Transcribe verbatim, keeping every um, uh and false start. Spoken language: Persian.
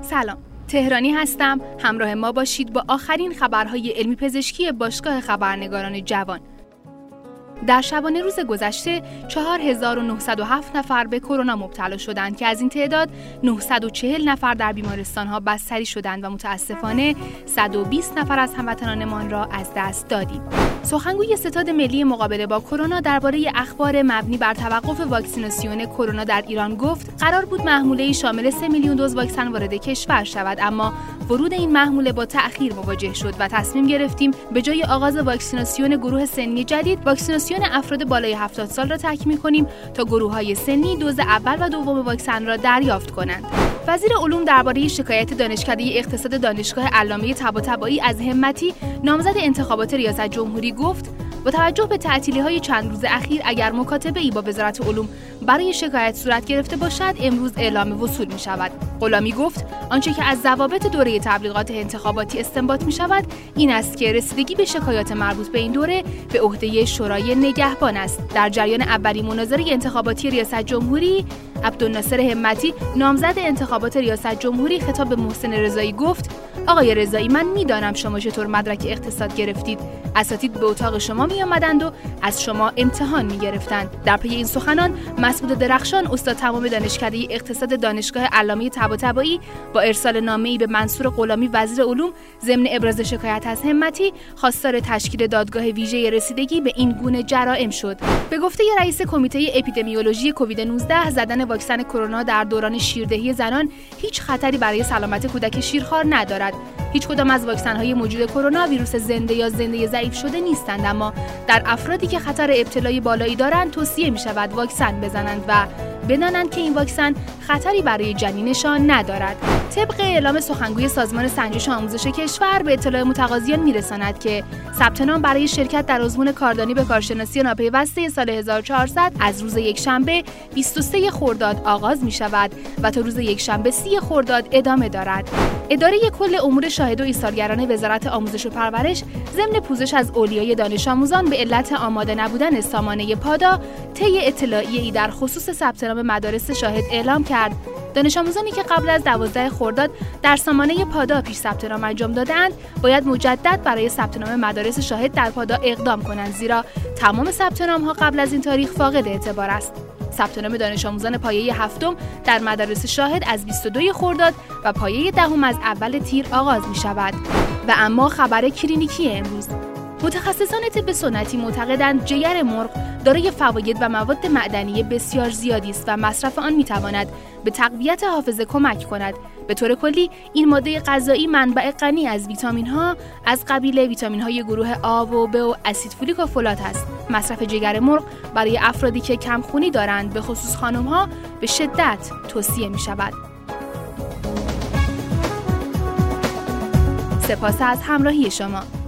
سلام، تهرانی هستم. همراه ما باشید با آخرین خبرهای علمی پزشکی باشگاه خبرنگاران جوان. در شبانه روز گذشته چهار هزار و نهصد و هفت نفر به کرونا مبتلا شدند که از این تعداد نهصد و چهل نفر در بیمارستان‌ها بستری شدند و متاسفانه صد و بیست نفر از هموطنانمان را از دست دادیم. سخنگوی ستاد ملی مقابله با کرونا درباره اخبار مبنی بر توقف واکسیناسیون کرونا در ایران گفت قرار بود محموله شامل سه میلیون دوز واکسن وارد کشور شود، اما ورود این محموله با تأخیر مواجه شد و تصمیم گرفتیم به جای آغاز واکسیناسیون گروه سنی جدید، واکسیناسیون افراد بالای هفتاد سال را تکمیل کنیم تا گروه‌های سنی دوز اول و دوم واکسن را دریافت کنند. وزیر علوم درباره شکایت دانشکده اقتصاد دانشگاه علامه طباطبایی از همتی نامزد انتخابات ریاست جمهوری گفت با توجه به تعطیلی‌های چند روز اخیر اگر مکاتبه‌ای با وزارت علوم برای شکایت صورت گرفته باشد امروز اعلام وصول می‌شود. غلامی گفت آنچه که از ضوابط دوره تبلیغات انتخاباتی استنباط می‌شود این است که رسیدگی به شکایات مربوط به این دوره به عهده شورای نگهبان است. در جریان اولین مناظره انتخاباتی ریاست جمهوری عبدالناصر همتی نامزد انتخابات ریاست جمهوری خطاب به محسن رضایی گفت آقای رضایی، من میدانم شما چطور مدرک اقتصاد گرفتید. اساتید به اتاق شما می آمدند و از شما امتحان می گرفتند. در پی این سخنان مسعود درخشان استاد تمام دانشکده اقتصاد دانشگاه علامه طباطبایی با ارسال نامه‌ای به منصور غلامی وزیر علوم ضمن ابراز شکایت از همتی خواستار تشکیل دادگاه ویژه رسیدگی به این گونه جرائم شد. به گفته رئیس کمیته اپیدمیولوژی کووید نوزده زدن واکسن کرونا در دوران شیردهی زنان هیچ خطری برای سلامت کودک شیرخوار ندارد. هیچ کدام از واکسن‌های موجود کرونا ویروس زنده یا زنده ضعیف شده نیستند، اما در افرادی که خطر ابتلای بالایی دارند توصیه می‌شود واکسن بزنند و بدانند که این واکسن خطری برای جنینشان ندارد. طبق اعلام سخنگوی سازمان سنجش آموزش کشور به اطلاع متقاضیان می‌رساند که ثبت نام برای شرکت در آزمون کاردانی به کارشناسی ناپیوسته سال هزار و چهارصد از روز یکشنبه بیست و سوم خرداد آغاز می‌شود و تا روز یکشنبه سوم خرداد ادامه دارد. اداره کل امور شاهد و ایثارگران وزارت آموزش و پرورش ضمن پوزش از اولیای دانش آموزان به علت آماده نبودن سامانه پادا طی اطلاعیه‌ای در خصوص ثبت نام مدارس شاهد اعلام کرد دانش آموزانی که قبل از دوازده خرداد در سامانه پادا پیش ثبت نام انجام داده‌اند باید مجدد برای ثبت نام مدارس شاهد در پادا اقدام کنند، زیرا تمام ثبت نام‌ها قبل از این تاریخ فاقد اعتبار است. ثبت نام دانش آموزان پایه هفتم در مدارس شاهد از بیست و دوم خرداد و پایه دهم از اول تیر آغاز می شود. و اما خبر کلینیکی امروز. متخصصان طب سنتی معتقدند جگر مرغ دارای فواید و مواد معدنی بسیار زیادی است و مصرف آن می تواند به تقویت حافظه کمک کند. به طور کلی این ماده غذایی منبع غنی از ویتامین ها از قبیل ویتامین های گروه آ و ب و اسید فولیک و فولات است. مصرف جگر مرغ برای افرادی که کمخونی دارند به خصوص خانم ها به شدت توصیه می شود. سپاس از همراهی شما.